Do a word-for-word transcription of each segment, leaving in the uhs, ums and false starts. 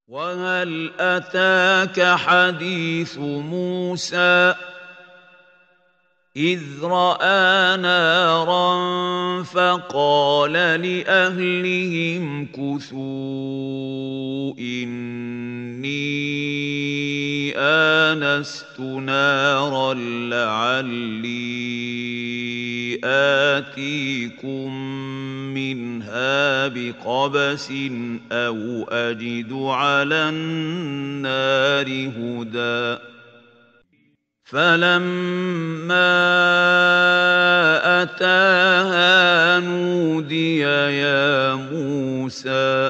وهل أتاك حديث موسى إذ رأى نارا فقال لأهلهم كثوا إني آنست نارا لعلي آتيكم منها بقبس أو أجد على النار هدى فلما أتاها نودي يا موسى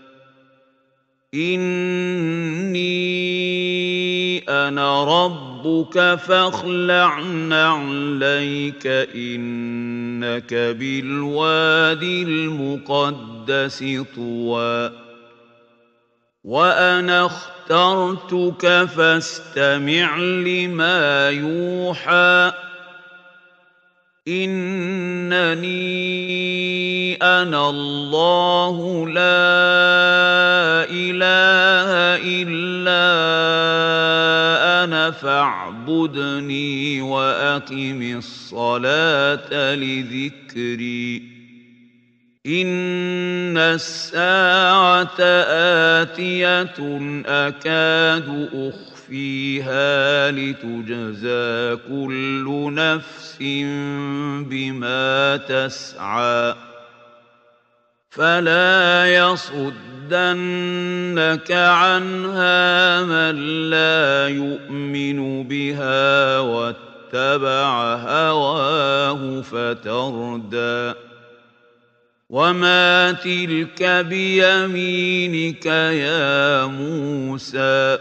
إني أنا ربك فاخلع نعليك إنك بالوادي المقدس طوى وأنا اخترتك فاستمع لما يوحى إنني أنا الله لا إله إلا أنا فاعبدني وأقم الصلاة لذكري إن الساعة آتية أكاد أخفيها لتجزى كل نفس بما تسعى فلا يصدنك عنها من لا يؤمن بها واتبع هواه فتردى وما تلك بيمينك يا موسى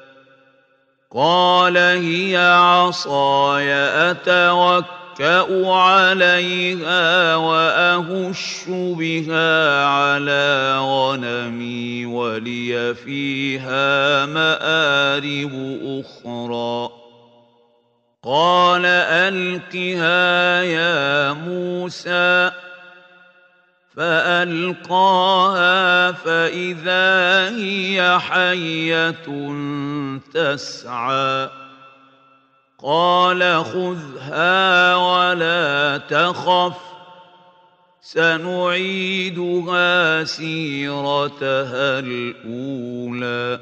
قال هي عصاي أتوكأ عليها وأهش بها على غنمي ولي فيها مآرب أخرى قال ألقها يا موسى فألقاها فإذا هي حية تسعى قال خذها ولا تخف سنعيدها سيرتها الأولى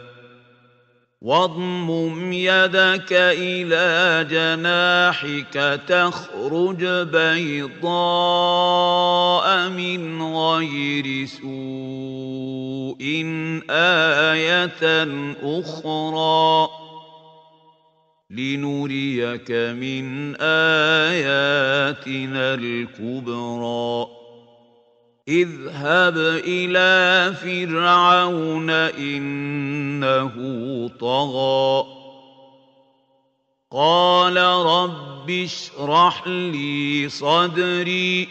واضمم يدك إلى جناحك تخرج بيضاء من غير سوء آية أخرى لنريك من آياتنا الكبرى اذهب إلى فرعون إنه طغى قال رب اشرح لي صدري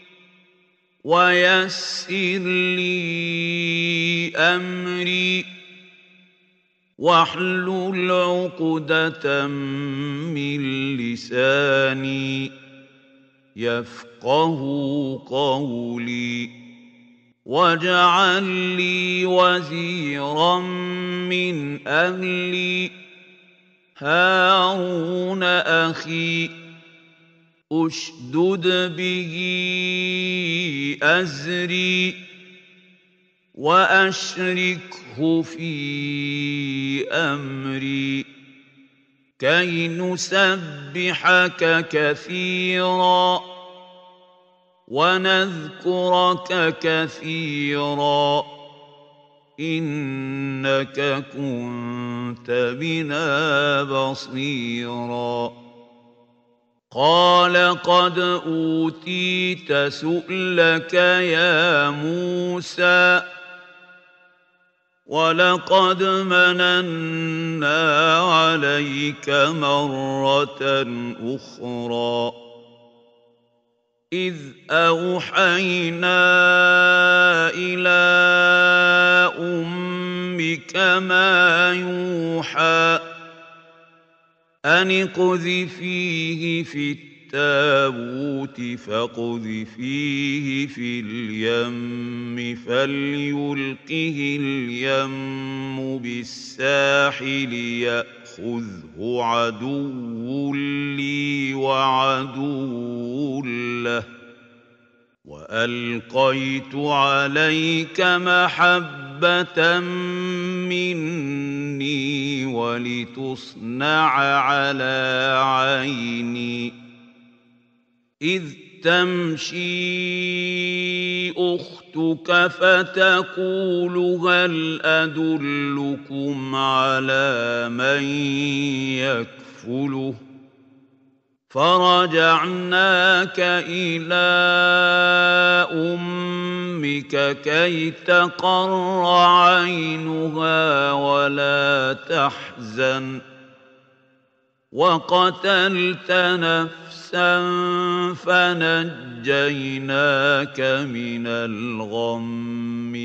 ويسر لي أمري واحلل عقدة من لساني يفقه قولي واجعل لي وزيرا من أهلي هارون أخي أشدد به أزري وأشركه في أمري كي نسبحك كثيرا ونذكرك كثيرا إنك كنت بنا بصيرا قال قد أوتيت سؤلك يا موسى ولقد مننا عليك مرة أخرى إذ أوحينا إلى أمك ما يوحى أن اقذفيه في التابوت فاقذفيه في اليم فليلقه اليم بالساحل يأخذه عدو لي وعدو له وألقيت عليك محبة مني ولتصنع على عيني إذ تمشي أختك فتقول هل أدلكم على من يكفله فرجعناك إلى أمك كي تقر عينها ولا تحزن وقتلت نفسا فنجيناك من الغم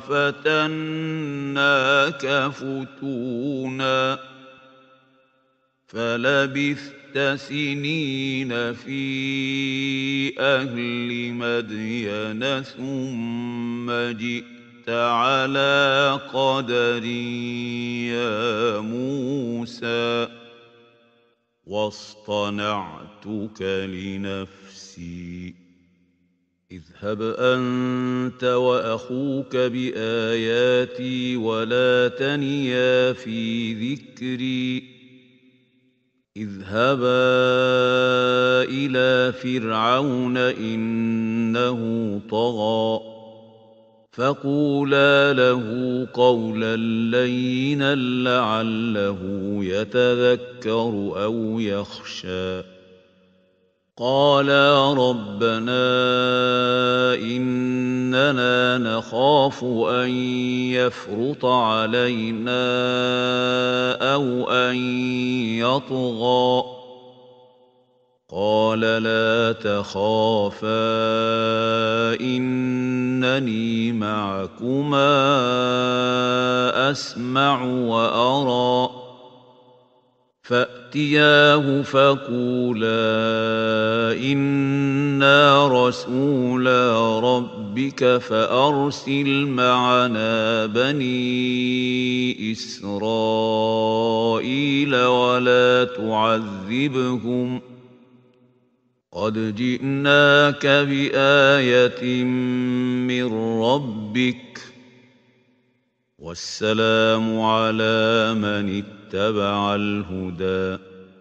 وفتناك فتونا فلبثت سنين في أهل مدين ثم جئت على قدر يا موسى واصطنعتك لنفسي اذهب أنت وأخوك بآياتي ولا تنيا في ذكري اذهبا إلى فرعون إنه طغى فقولا له قولا لينا لعله يتذكر أو يخشى قالا ربنا إننا نخاف أن يفرط علينا أو أن يطغى قال لا تخافا إنني معكما أسمع وأرى فأتياه فقولا إنا رسولا ربك فأرسل معنا بني إسرائيل ولا تعذبهم قد جئناك بآية من ربك والسلام على من اتبع الهدى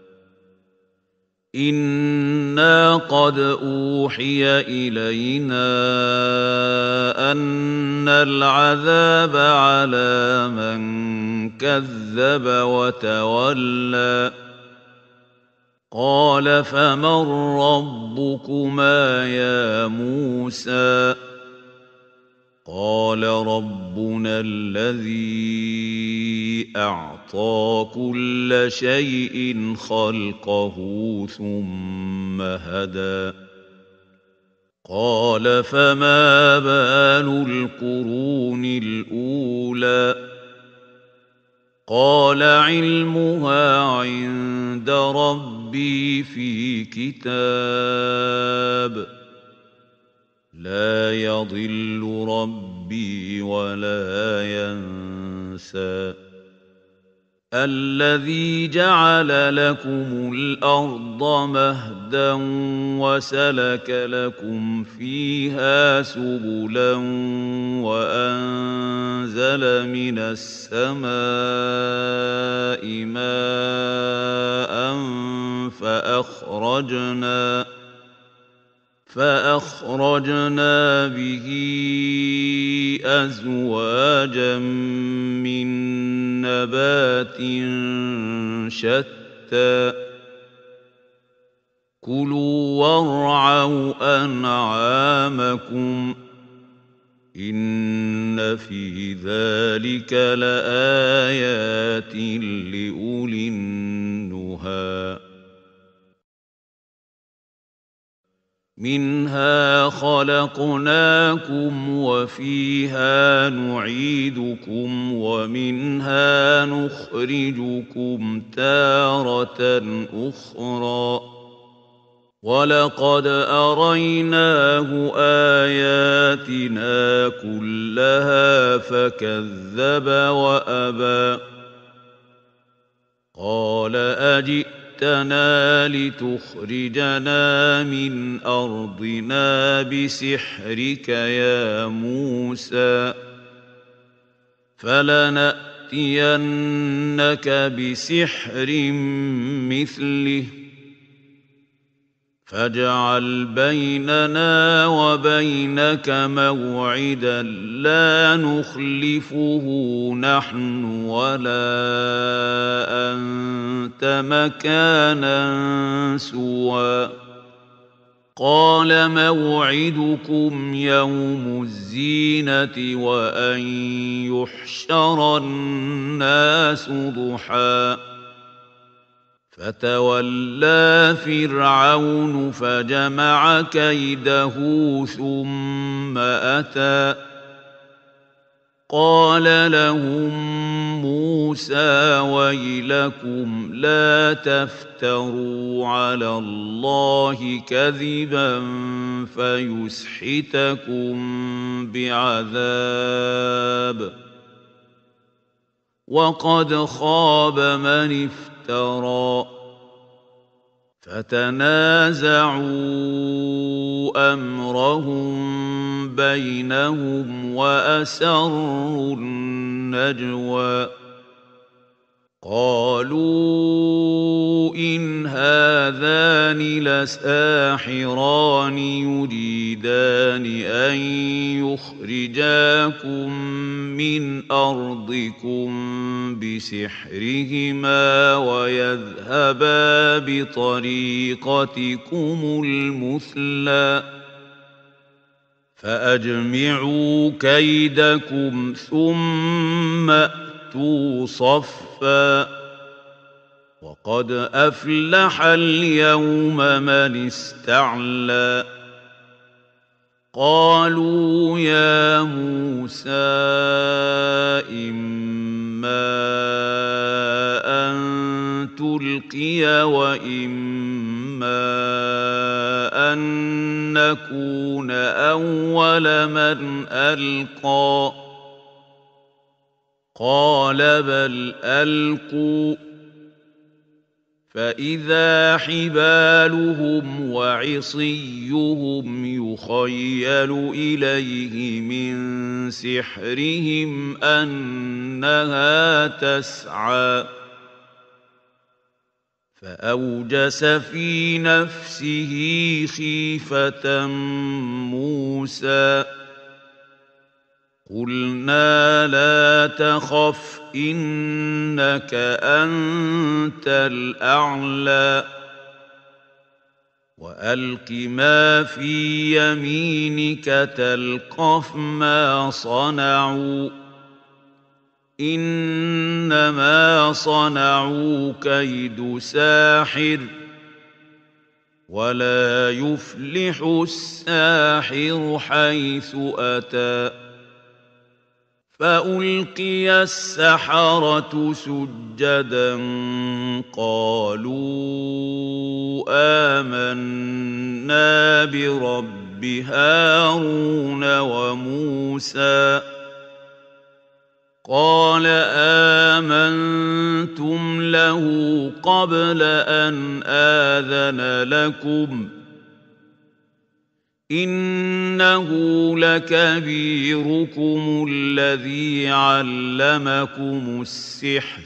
إنا قد أوحي إلينا أن العذاب على من كذب وتولى قال فمن ربكما يا موسى قال ربنا الذي أعطى كل شيء خلقه ثم هدى قال فما بال القرون الأولى قال علمها عند ربي في كتاب لا يضل ربي ولا ينسى الذي جعل لكم الأرض مهدا وسلك لكم فيها سبلا وأنزل من السماء ماء فأخرجنا فأخرجنا به أزواجا من نبات شتى كلوا وارعوا أنعامكم إن في ذلك لآيات لأولي النهى منها خلقناكم وفيها نعيدكم ومنها نخرجكم تارة أخرى وَلَقَدْ أَرَيْنَاهُ آيَاتِنَا كُلَّهَا فَكَذَّبَ وَأَبَىٰ قَالَ أَجِئْتَنَا لِتُخْرِجَنَا مِنْ أَرْضِنَا بِسِحْرِكَ يَا مُوسَىٰ فَلَنَأْتِيَنَّكَ بِسِحْرٍ مِّثْلِهِ فاجعل بيننا وبينك موعدا لا نخلفه نحن ولا أنت مكانا سوى قال موعدكم يوم الزينة وأن يحشر الناس ضحى فتولى فرعون فجمع كيده ثم أتى قال لهم موسى ويلكم لا تفتروا على الله كذبا فيسحتكم بعذاب وقد خاب من افترى فتنازعوا أمرهم بينهم وأسروا النجوى قالوا إن هذان لساحران يريدان أن يخرجاكم من أرضكم بسحرهما ويذهبا بطريقتكم المثلى فأجمعوا كيدكم ثم أتوا صفا وقد أفلح اليوم من استعلى قالوا يا موسى إما أن تلقي وإما أن نكون أول من ألقى قال بل ألقوا فإذا حبالهم وعصيهم يخيل إليه من سحرهم أنها تسعى فأوجس في نفسه خيفة موسى قلنا لا تخف إنك أنت الأعلى وألق ما في يمينك تلقف ما صنعوا إنما صنعوا كيد ساحر ولا يفلح الساحر حيث أتى فألقي السحرة سجدا قالوا آمنا برب هارون وموسى قال آمنتم له قبل أن آذن لكم إنه لكبيركم الذي علمكم السحر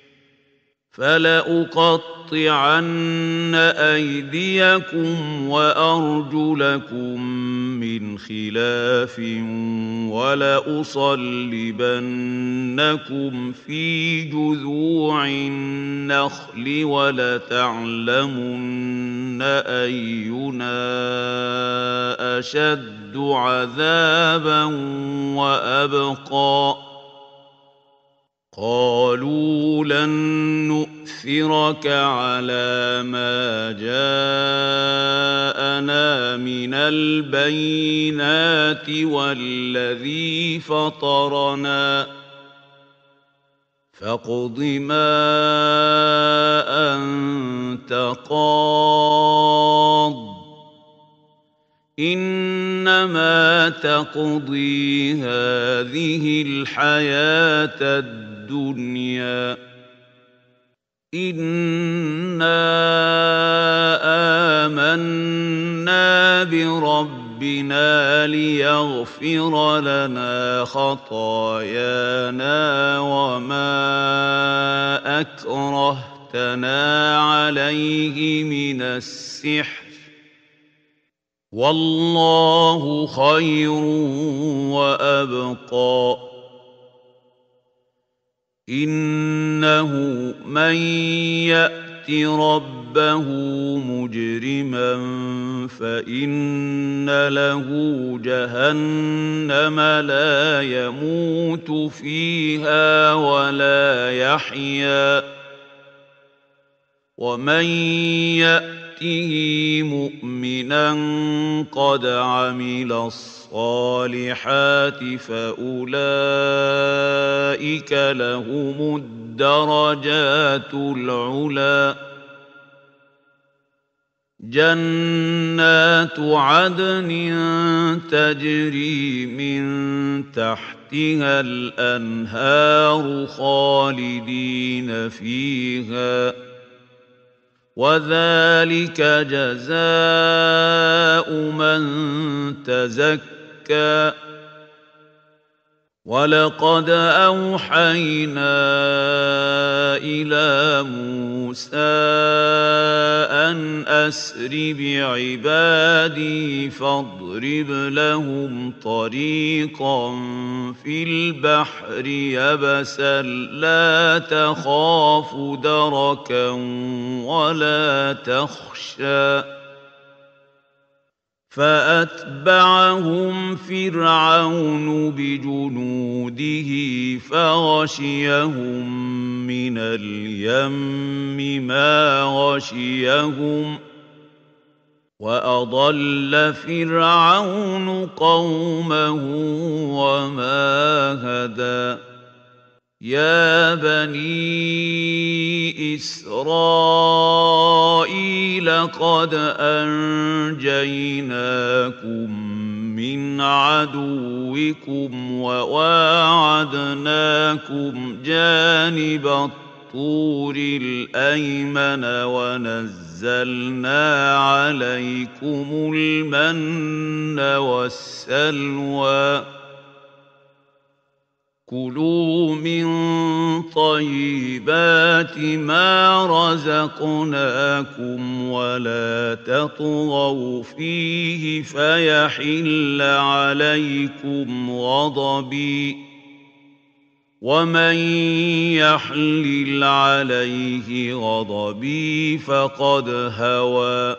فلأقطعن أيديكم وأرجلكم من خلاف ولأصلبنكم في جذوع النخل ولتعلمن أينا أشد عذابا وأبقى قالوا لن نؤثرك على ما جاءنا من البينات والذي فطرنا فاقض ما أنت قاض إنما تقضي هذه الحياة الدنيا إنا آمنا بربنا ليغفر لنا خطايانا وما أكرهتنا عليه من السحر والله خير وأبقى إنه من يأت ربه مجرما فإن له جهنم لا يموت فيها ولا يحيا ومن يأت مؤمنا قد عمل الصالحات فأولئك لهم الدرجات العلى جنات عدن تجري من تحتها الأنهار خالدين فيها وذلك جزاء من تزكى ولقد أوحينا إلى موسى أن أسر بعبادي فاضرب لهم طريقا في البحر يبسا لا تخاف دركا ولا تخشى فأتبعهم فرعون بجنوده فغشيهم من اليم ما غشيهم وأضل فرعون قومه وما هدى يا بني إسرائيل قد أنجيناكم من عدوكم وواعدناكم جانب الطور الأيمن ونزلنا عليكم المن والسلوى كلوا من طيبات ما رزقناكم ولا تطغوا فيه فيحل عليكم غضبي ومن يحلل عليه غضبي فقد هوى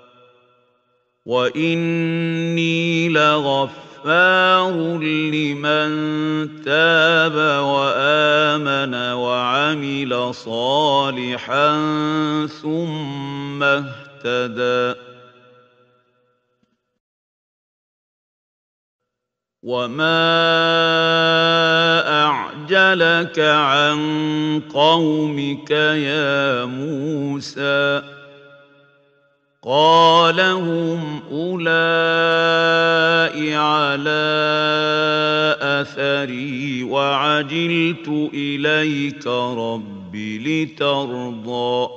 وإني لغفور غفار لمن تاب وآمن وعمل صالحا ثم اهتدى وما أعجلك عن قومك يا موسى قال هم أولئك على أثري وعجلت إليك رب لترضى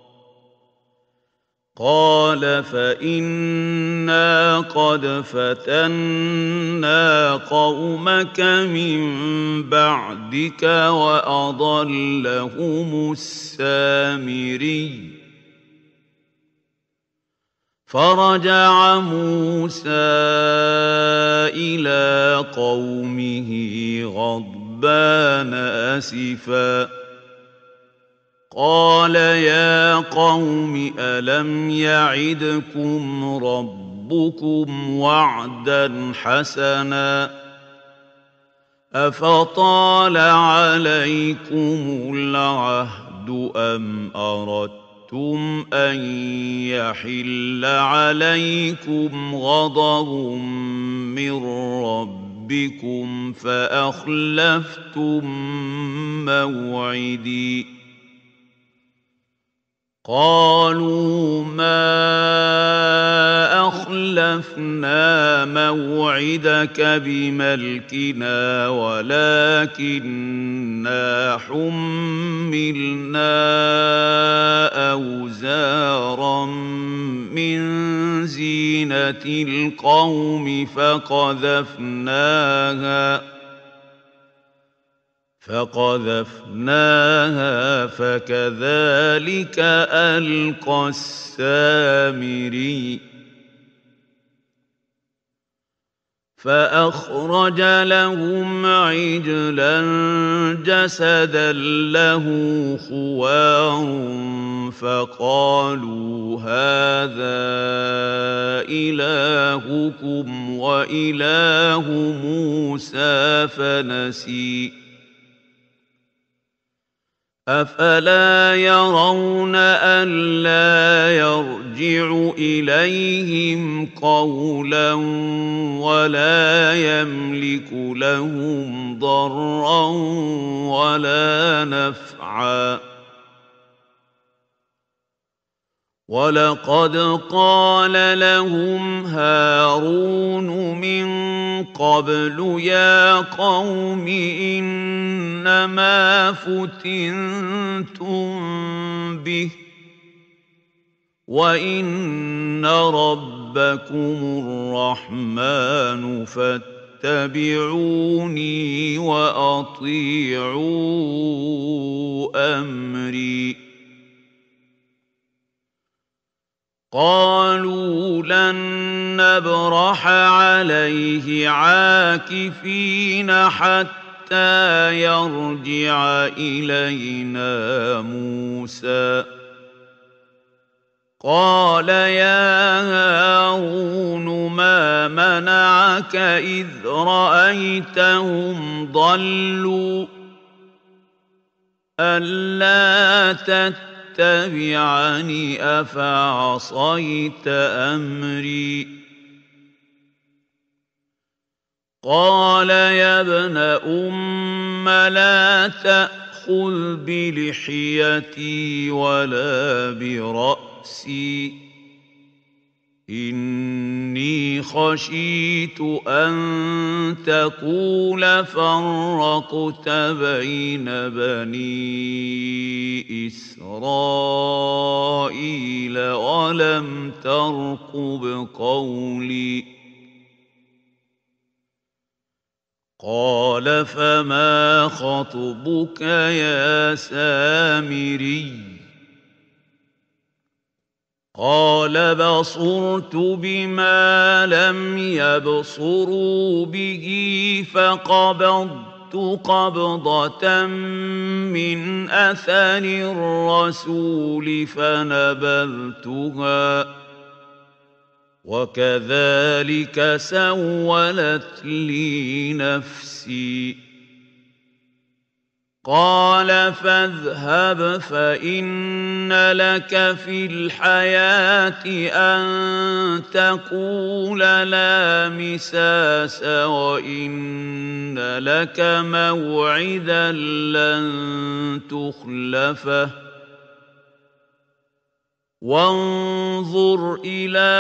قال فإنا قد فتنا قومك من بعدك وأضلهم السامري فرجع موسى إلى قومه غضبان أسفا قال يا قوم ألم يعدكم ربكم وعدا حسنا أفطال عليكم العهد أم أردتم أن يحل عليكم غضب من ربكم فأخلفتم موعدي قالوا ما أخلفنا موعدك بملكنا ولكننا حملنا أوزارا من زينة القوم فقذفناها فقذفناها فكذلك ألقى السامري فأخرج لهم عجلا جسدا له خوار فقالوا هذا إلهكم وإله موسى فنسي أفلا يرون ألا يرجع إليهم قولا ولا يملك لهم ضرا ولا نفعا ولقد قال لهم هارون من قبل يا قوم إنما فتنتم به وإن ربكم الرحمن فاتبعوني وأطيعوا أمري قالوا لن نبرح عليه عاكفين حتى يرجع إلينا موسى قال يا هارون ما منعك إذ رأيتهم ضلوا ألا تتبعوا اتبعني أفعصيت أمري قال يا ابن أم لا تأخذ بلحيتي ولا برأسي إني خشيت أن تقول فرقت بين بني إسرائيل ولم ترقب قولي قال فما خطبك يا سامري قال بصرت بما لم يبصروا به فقبضت قبضة من أثر الرسول فنبذتها وكذلك سولت لي نفسي قال فاذهب فإن لك في الحياة أن تقول لا مساس وإن لك موعدا لن تخلفه وانظر إلى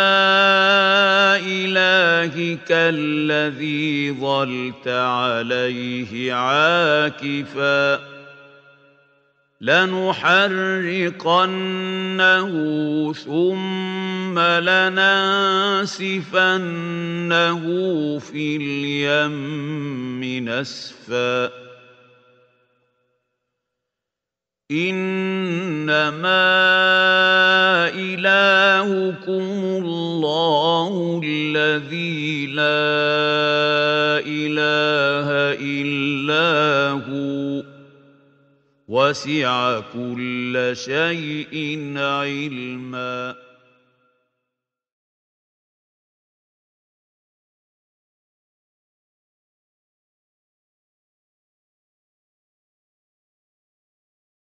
إلهك الذي ظلت عليه عاكفا لنحرقنه ثم لننسفنه في اليم نسفا إنما إلهكم الله الذي لا إله إلا هو وسع كل شيء علما